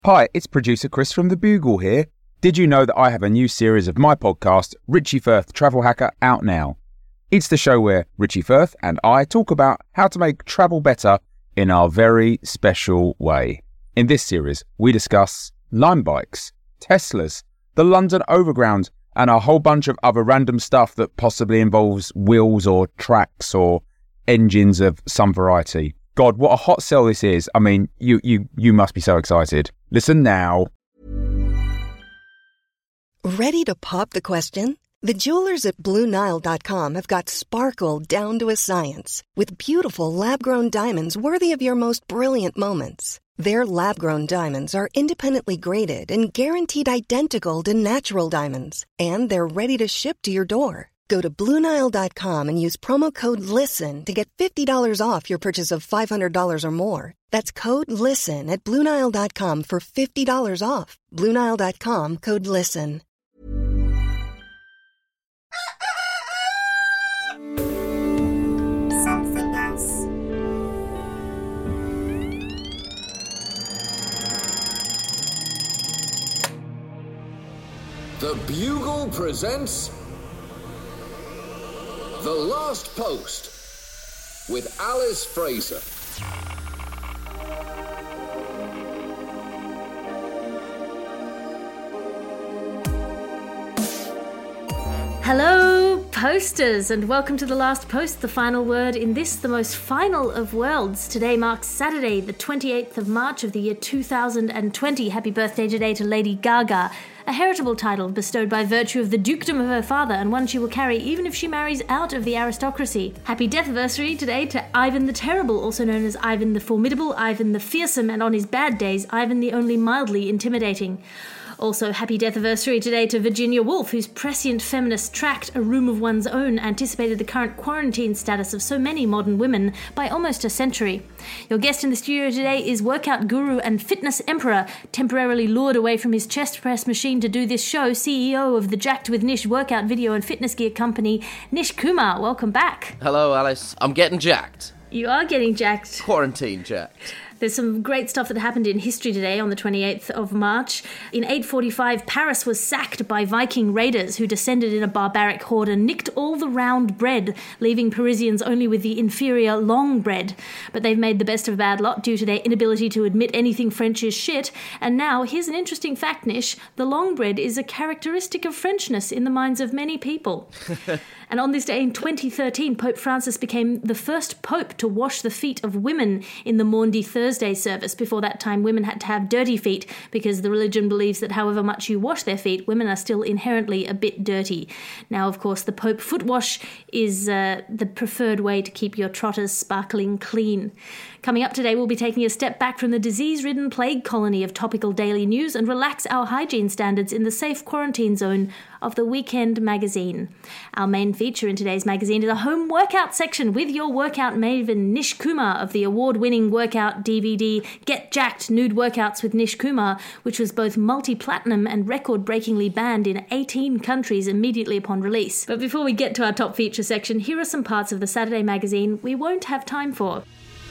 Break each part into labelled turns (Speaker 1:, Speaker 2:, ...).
Speaker 1: Hi, it's producer Chris from The Bugle here. Did you know that I have a new series of my podcast, Richie Firth Travel Hacker, out now? It's the show where Richie Firth and I talk about how to make travel better in our very special way. In this series, we discuss Lime bikes, Teslas, the London Overground, and a whole bunch of other random stuff that possibly involves wheels or tracks or engines of some variety. God, what a hot sell this is. I mean, you must be so excited. Listen now.
Speaker 2: Ready to pop the question? The jewelers at BlueNile.com have got sparkle down to a science with beautiful lab-grown diamonds worthy of your most brilliant moments. Their lab-grown diamonds are independently graded and guaranteed identical to natural diamonds, and they're ready to ship to your door. Go to BlueNile.com and use promo code LISTEN to get $50 off your purchase of $500 or more. That's code LISTEN at BlueNile.com for $50 off. BlueNile.com, code LISTEN.
Speaker 3: Something else.
Speaker 4: The Bugle presents The Last Post with Alice Fraser.
Speaker 5: Hello, posters, and welcome to The Last Post, the final word in this, the most final of worlds. Today marks Saturday, the 28th of March of the year 2020. Happy birthday today to Lady Gaga, a heritable title bestowed by virtue of the dukedom of her father, and one she will carry even if she marries out of the aristocracy. Happy death-versary today to Ivan the Terrible, also known as Ivan the Formidable, Ivan the Fearsome, and on his bad days, Ivan the only mildly intimidating. Also, happy death-versary today to Virginia Woolf, whose prescient feminist tract, A Room of One's Own, anticipated the current quarantine status of so many modern women by almost a century. Your guest in the studio today is workout guru and fitness emperor, temporarily lured away from his chest press machine to do this show, CEO of the Jacked with Nish workout video and fitness gear company, Nish Kumar. Welcome back.
Speaker 6: Hello, Alice. I'm getting jacked.
Speaker 5: You are getting jacked.
Speaker 6: Quarantine jacked.
Speaker 5: There's some great stuff that happened in history today on the 28th of March. In 845, Paris was sacked by Viking raiders who descended in a barbaric horde and nicked all the round bread, leaving Parisians only with the inferior long bread. But they've made the best of a bad lot due to their inability to admit anything French is shit. And now, here's an interesting fact, Nish. The long bread is a characteristic of Frenchness in the minds of many people. And on this day in 2013, Pope Francis became the first pope to wash the feet of women in the Maundy Thursday service. Before that time, women had to have dirty feet because the religion believes that however much you wash their feet, women are still inherently a bit dirty. Now, of course, the Pope foot wash is the preferred way to keep your trotters sparkling clean. Coming up today, we'll be taking a step back from the disease-ridden plague colony of topical daily news and relax our hygiene standards in the safe quarantine zone of the Weekend magazine. Our main feature in today's magazine is a home workout section with your workout maven Nish Kumar of the award-winning workout DVD Get Jacked Nude Workouts with Nish Kumar, which was both multi-platinum and record-breakingly banned in 18 countries immediately upon release. But before we get to our top feature section, here are some parts of the Saturday magazine we won't have time for.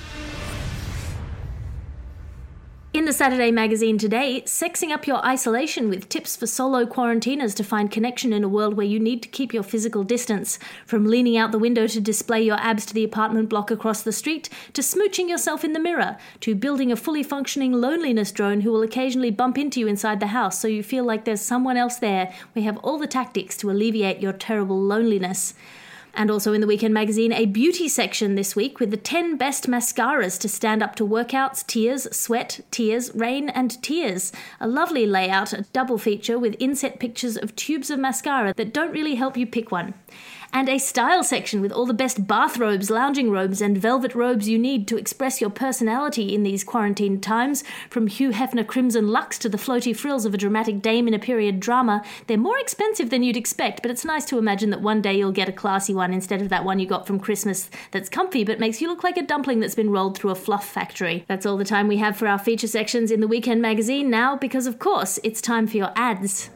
Speaker 5: In the Saturday magazine today, sexing up your isolation with tips for solo quarantiners to find connection in a world where you need to keep your physical distance. From leaning out the window to display your abs to the apartment block across the street, to smooching yourself in the mirror, to building a fully functioning loneliness drone who will occasionally bump into you inside the house so you feel like there's someone else there. We have all the tactics to alleviate your terrible loneliness. And also in the Weekend magazine, a beauty section this week with the 10 best mascaras to stand up to workouts, tears, sweat, tears, rain, and tears. A lovely layout, a double feature with inset pictures of tubes of mascara that don't really help you pick one. And a style section with all the best bathrobes, lounging robes, and velvet robes you need to express your personality in these quarantine times. From Hugh Hefner Crimson Luxe to the floaty frills of a dramatic dame in a period drama. They're more expensive than you'd expect, but it's nice to imagine that one day you'll get a classy one instead of that one you got from Christmas that's comfy but makes you look like a dumpling that's been rolled through a fluff factory. That's all the time we have for our feature sections in the Weekend magazine now, because of course, it's time for your ads.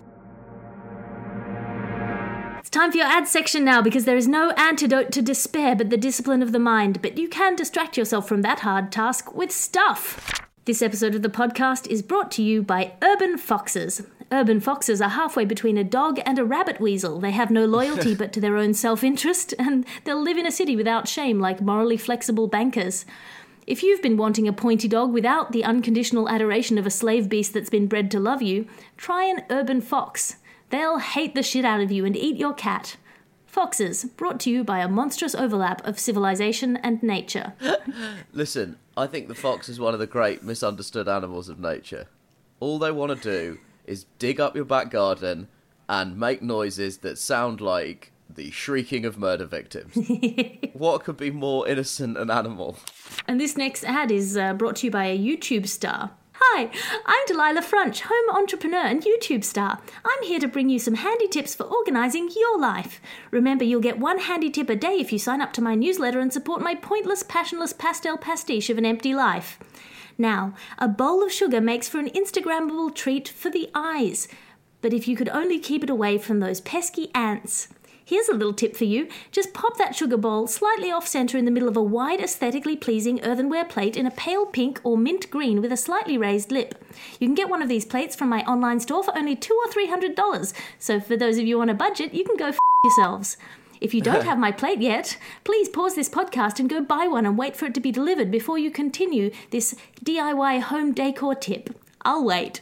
Speaker 5: Time for your ads section now, because there is no antidote to despair but the discipline of the mind, but you can distract yourself from that hard task with stuff. This episode of the podcast is brought to you by Urban Foxes. Urban foxes are halfway between a dog and a rabbit weasel. They have no loyalty but to their own self-interest, and they'll live in a city without shame like morally flexible bankers. If you've been wanting a pointy dog without the unconditional adoration of a slave beast that's been bred to love you, try an urban fox. They'll hate the shit out of you and eat your cat. Foxes, brought to you by a monstrous overlap of civilization and nature.
Speaker 6: Listen, I think the fox is one of the great misunderstood animals of nature. All they want to do is dig up your back garden and make noises that sound like the shrieking of murder victims. What could be more innocent an animal?
Speaker 5: And this next ad is brought to you by a YouTube star. Hi, I'm Delilah Frunch, home entrepreneur and YouTube star. I'm here to bring you some handy tips for organising your life. Remember, you'll get one handy tip a day if you sign up to my newsletter and support my pointless, passionless pastel pastiche of an empty life. Now, a bowl of sugar makes for an Instagrammable treat for the eyes. But if you could only keep it away from those pesky ants. Here's a little tip for you. Just pop that sugar bowl slightly off-centre in the middle of a wide, aesthetically pleasing earthenware plate in a pale pink or mint green with a slightly raised lip. You can get one of these plates from my online store for only $200 or $300. So for those of you on a budget, you can go f*** yourselves. If you don't have my plate yet, please pause this podcast and go buy one and wait for it to be delivered before you continue this DIY home decor tip. I'll wait.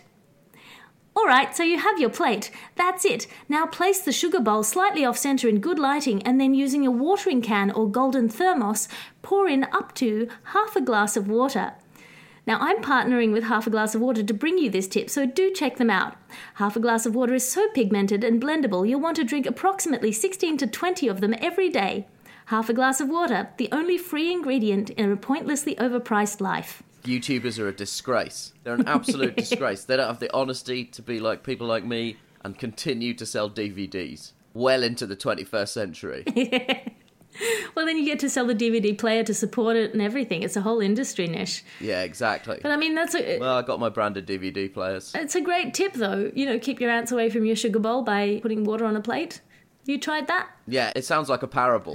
Speaker 5: Alright, so you have your plate. That's it. Now place the sugar bowl slightly off-centre in good lighting and then using a watering can or golden thermos, pour in up to half a glass of water. Now I'm partnering with Half a Glass of Water to bring you this tip, so do check them out. Half a Glass of Water is so pigmented and blendable you'll want to drink approximately 16 to 20 of them every day. Half a Glass of Water, the only free ingredient in a pointlessly overpriced life.
Speaker 6: YouTubers are a disgrace. They're an absolute disgrace. They don't have the honesty to be like people like me and continue to sell DVDs well into the 21st century.
Speaker 5: Well, then you get to sell the DVD player to support it and everything. It's a whole industry niche.
Speaker 6: Yeah, exactly.
Speaker 5: But I mean,
Speaker 6: Well, I got my branded DVD players.
Speaker 5: It's a great tip, though. You know, keep your ants away from your sugar bowl by putting water on a plate. You tried that?
Speaker 6: Yeah, it sounds like a parable.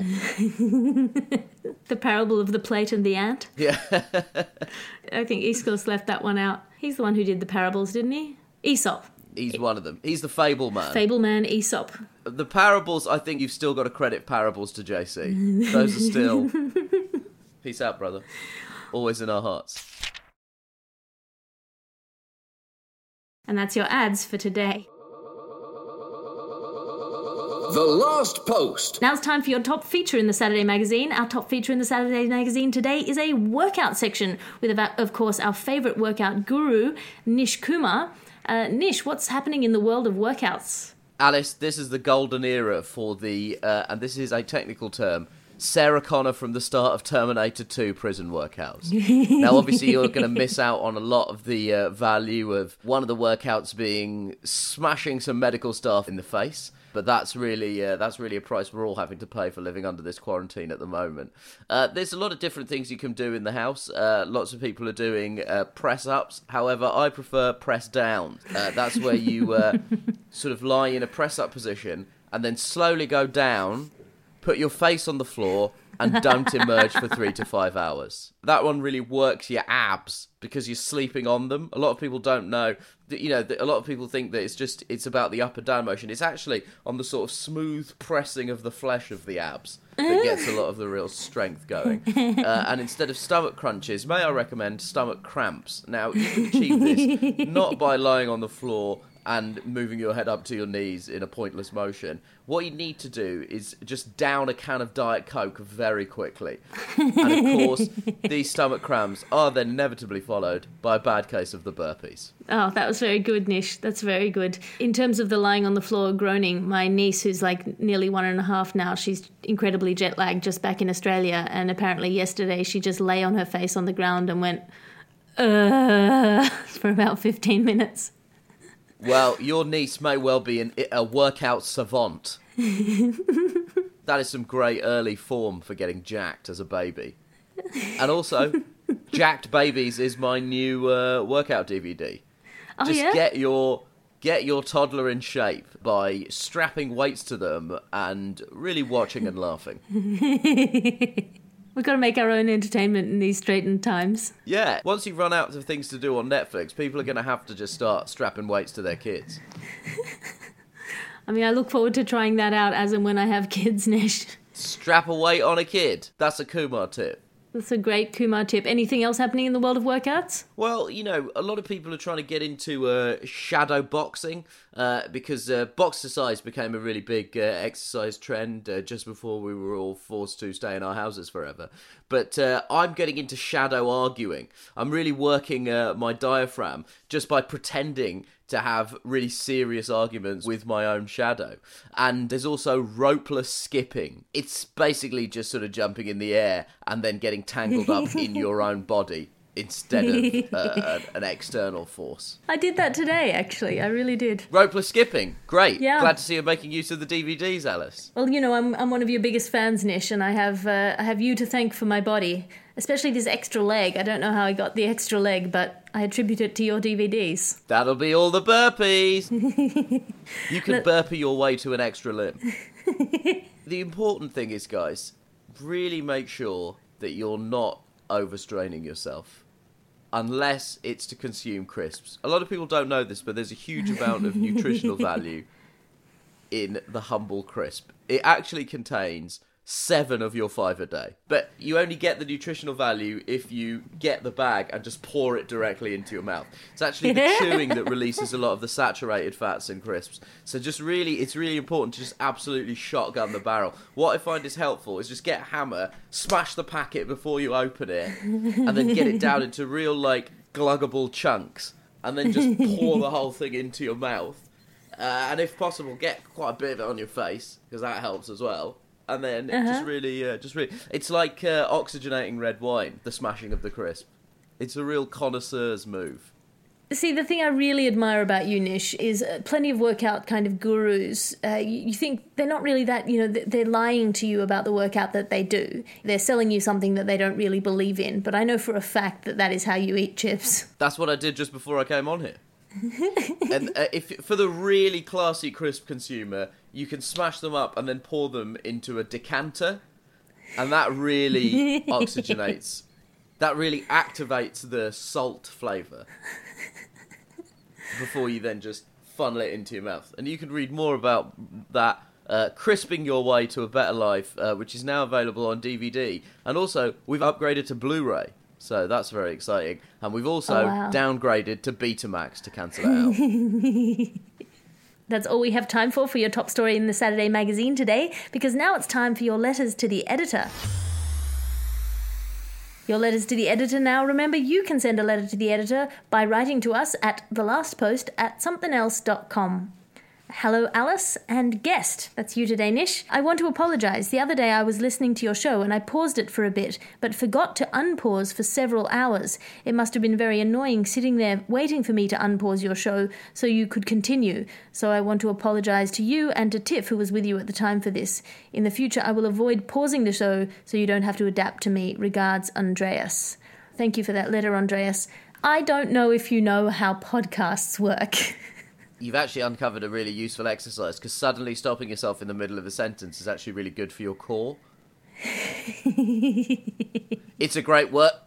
Speaker 5: The parable of the plate and the ant?
Speaker 6: Yeah.
Speaker 5: I think Aeschylus left that one out. He's the one who did the parables, didn't he? Aesop.
Speaker 6: He's one of them. He's the fable man.
Speaker 5: Fable man, Aesop.
Speaker 6: The parables, I think you've still got to credit parables to JC. Those are still... Peace out, brother. Always in our hearts.
Speaker 5: And that's your ads for today.
Speaker 4: The Last Post.
Speaker 5: Now it's time for your top feature in the Saturday Magazine. Our top feature in the Saturday Magazine today is a workout section with, of course, our favourite workout guru, Nish Kumar. Nish, what's happening in the world of workouts?
Speaker 6: Alice, this is the golden era for the, and this is a technical term, Sarah Connor from the start of Terminator 2 prison workouts. Now, obviously, you're going to miss out on a lot of the value of one of the workouts being smashing some medical staff in the face. But that's really a price we're all having to pay for living under this quarantine at the moment. There's a lot of different things you can do in the house. Lots of people are doing press-ups. However, I prefer press-down. That's where you sort of lie in a press-up position and then slowly go down, put your face on the floor, and don't emerge for 3 to 5 hours. That one really works your abs because you're sleeping on them. A lot of people don't know that, you know, a lot of people think that it's about the up and down motion. It's actually on the sort of smooth pressing of the flesh of the abs that gets a lot of the real strength going. And instead of stomach crunches, may I recommend stomach cramps? Now, you can achieve this not by lying on the floor and moving your head up to your knees in a pointless motion. What you need to do is just down a can of Diet Coke very quickly. And of course, these stomach cramps are then inevitably followed by a bad case of the burpees.
Speaker 5: Oh, that was very good, Nish. That's very good. In terms of the lying on the floor groaning, my niece, who's like nearly 1.5 now, she's incredibly jet lagged, just back in Australia. And apparently yesterday she just lay on her face on the ground and went, for about 15 minutes.
Speaker 6: Well, your niece may well be a workout savant. That is some great early form for getting jacked as a baby. And also, Jacked Babies is my new workout DVD.
Speaker 5: Oh,
Speaker 6: Just
Speaker 5: yeah?
Speaker 6: get your toddler in shape by strapping weights to them and really watching and laughing.
Speaker 5: We've got to make our own entertainment in these straitened times.
Speaker 6: Yeah, once you run out of things to do on Netflix, people are going to have to just start strapping weights to their kids.
Speaker 5: I mean, I look forward to trying that out as and when I have kids, Nish.
Speaker 6: Strap a weight on a kid. That's a Kumar tip.
Speaker 5: That's a great Kumar tip. Anything else happening in the world of workouts?
Speaker 6: Well, you know, a lot of people are trying to get into shadow boxing because boxercise became a really big exercise trend just before we were all forced to stay in our houses forever. But I'm getting into shadow arguing. I'm really working my diaphragm just by pretending to have really serious arguments with my own shadow. And there's also ropeless skipping. It's basically just sort of jumping in the air and then getting tangled up in your own body instead of an external force.
Speaker 5: I did that today, actually. I really did.
Speaker 6: Ropeless skipping. Great.
Speaker 5: Yeah.
Speaker 6: Glad to see you're making use of the DVDs, Alice.
Speaker 5: Well, you know, I'm one of your biggest fans, Nish, and I have you to thank for my body, especially this extra leg. I don't know how I got the extra leg, but I attribute it to your DVDs.
Speaker 6: That'll be all the burpees. You can burpee your way to an extra limb. The important thing is, guys, really make sure that you're not overstraining yourself. Unless it's to consume crisps. A lot of people don't know this, but there's a huge amount of nutritional value in the Humble Crisp. It actually contains 7 of your 5 a day. But you only get the nutritional value if you get the bag and just pour it directly into your mouth. It's actually the chewing that releases a lot of the saturated fats in crisps. So it's really important to just absolutely shotgun the barrel. What I find is helpful is just get a hammer, smash the packet before you open it, and then get it down into real, like, gluggable chunks, and then just pour the whole thing into your mouth. And if possible, get quite a bit of it on your face, because that helps as well. And then just really, it's like oxygenating red wine, the smashing of the crisp. It's a real connoisseur's move.
Speaker 5: See, the thing I really admire about you, Nish, is plenty of workout kind of gurus. You think they're not really that, you know, they're lying to you about the workout that they do. They're selling you something that they don't really believe in. But I know for a fact that that is how you eat chips.
Speaker 6: That's what I did just before I came on here. And if for the really classy crisp consumer, you can smash them up and then pour them into a decanter, and that really oxygenates. That really activates the salt flavour before you then just funnel it into your mouth. And you can read more about that, Crisping Your Way to a Better Life, which is now available on DVD. And also, we've upgraded to Blu-ray. So that's very exciting. And we've also downgraded to Betamax to cancel it out.
Speaker 5: That's all we have time for your top story in the Saturday magazine today, because now it's time for your letters to the editor. Your letters to the editor now. Remember, you can send a letter to the editor by writing to us at thelastpost@somethingelse.com. Hello, Alice and guest. That's you today, Nish. I want to apologise. The other day I was listening to your show and I paused it for a bit, but forgot to unpause for several hours. It must have been very annoying sitting there waiting for me to unpause your show so you could continue. So I want to apologise to you and to Tiff, who was with you at the time for this. In the future, I will avoid pausing the show so you don't have to adapt to me. Regards, Andreas. Thank you for that letter, Andreas. I don't know if you know how podcasts work.
Speaker 6: You've actually uncovered a really useful exercise, because suddenly stopping yourself in the middle of a sentence is actually really good for your core. It's a great workout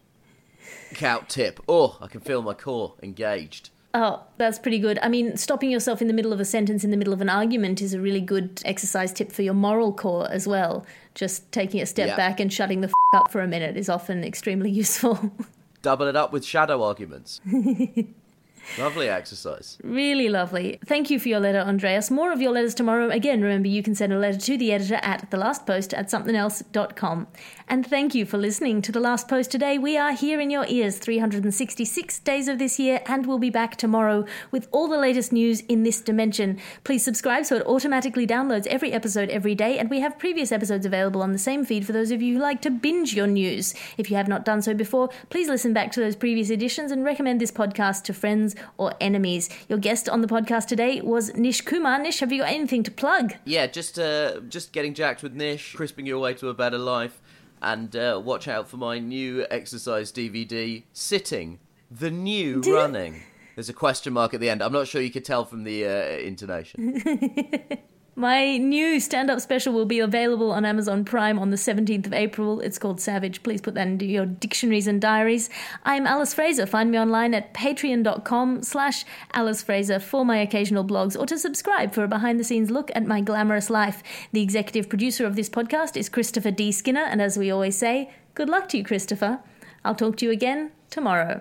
Speaker 6: tip. Oh, I can feel my core engaged.
Speaker 5: Oh, that's pretty good. I mean, stopping yourself in the middle of a sentence in the middle of an argument is a really good exercise tip for your moral core as well. Just taking a step back and shutting the up for a minute is often extremely useful.
Speaker 6: Double it up with shadow arguments. Lovely exercise.
Speaker 5: Really lovely. Thank you for your letter, Andreas. More of your letters tomorrow. Again, remember you can send a letter to the editor at thelastpost@somethingelse.com. And thank you for listening to The Last Post today. We are here in your ears 366 days of this year, and we'll be back tomorrow with all the latest news in this dimension. Please subscribe so it automatically downloads every episode every day, and we have previous episodes available on the same feed for those of you who like to binge your news. If you have not done so before, please listen back to those previous editions and recommend this podcast to friends or enemies. Your guest on the podcast today was Nish Kumar. Nish, have you got anything to plug?
Speaker 6: Yeah, just getting jacked with Nish, crisping your way to a better life, and watch out for my new exercise DVD, Sitting, the New Running. There's a question mark at the end. I'm not sure you could tell from the intonation.
Speaker 5: My new stand-up special will be available on Amazon Prime on the 17th of April. It's called Savage. Please put that into your dictionaries and diaries. I'm Alice Fraser. Find me online at patreon.com/Alice Fraser for my occasional blogs or to subscribe for a behind-the-scenes look at my glamorous life. The executive producer of this podcast is Christopher D. Skinner, and as we always say, good luck to you, Christopher. I'll talk to you again tomorrow.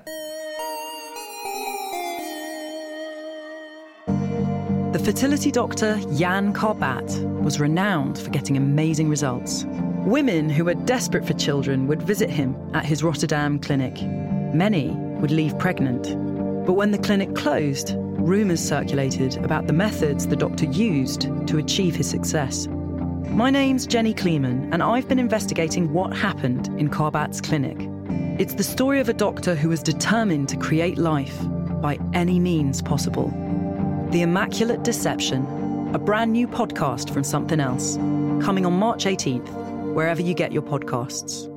Speaker 3: The fertility doctor Jan Karbat was renowned for getting amazing results. Women who were desperate for children would visit him at his Rotterdam clinic. Many would leave pregnant. But when the clinic closed, rumours circulated about the methods the doctor used to achieve his success. My name's Jenny Kleeman, and I've been investigating what happened in Karbat's clinic. It's the story of a doctor who was determined to create life by any means possible. The Immaculate Deception, a brand new podcast from Something Else, coming on March 18th, wherever you get your podcasts.